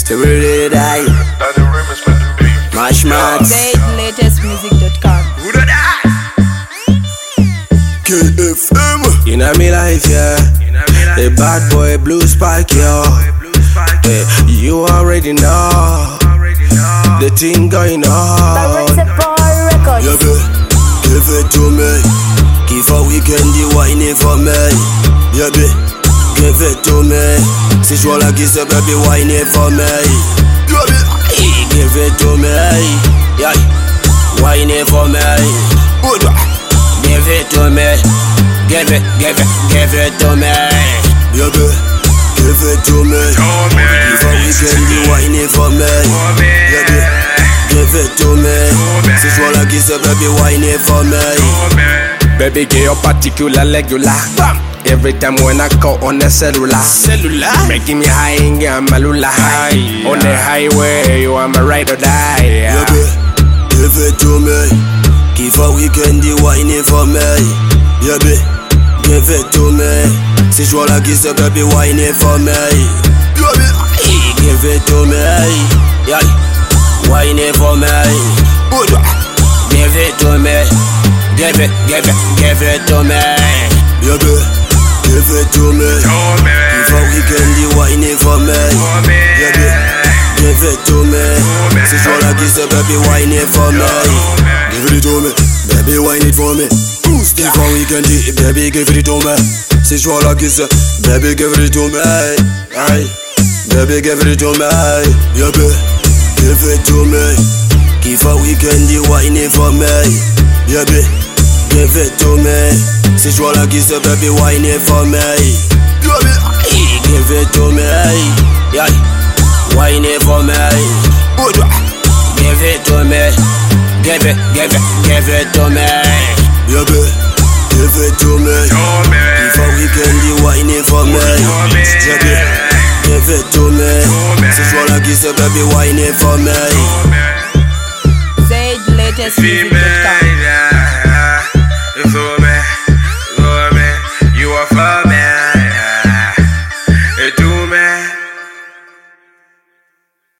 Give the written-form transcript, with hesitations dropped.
to really die. Mash Max. ZLatestmusic.com. KFM. In a me life, yeah. The bad boy Blue Spike, yo. Yeah, you already know the thing going on. Yeah, give it to me. Give a weekend, the whining for me. Yeah, give it to me. Si je vois la kiss, baby, whining for me. Give it to me. Yeah, whining for me. Give it to me. Give it to me. Yeah, give it to me. If a weekend, the whining for me. Yeah, give it to me. Si je vois la kiss, baby, whining for me. Baby, get your particular regular. Every time when I call on the cellular, making me high and get my lula high. On the highway, you are my ride or die. Yeah, give it to me. Give a weekend, the whining for me. Yeah, give it to me. Si je vois la kiss, baby, whining for me. Give it to me. Yeah, whining for me. Give it to me. Give it to me. Yeah, give it to me. If a weekend, the whining for me. Yeah, give it to me. Si je vois la kiss, baby, whining for me. Give it to me, baby, whine it for me. If a weekend, baby, give it to me. Si je vois la kiss, baby, give it to me. Baby, give it to me. Yeah, give it to me. If a weekend, the whining for me. Yeah, give it to me. Si je vois la kiss, baby, whining for me. Give it to me. Yeah, whining for me. Give it to me. Give it to me. Yeah, give it to me. If a weekend, the whining for me. Yeah, give it to me. Si je vois la kiss, baby, whining for me. ZLatestmusic.com.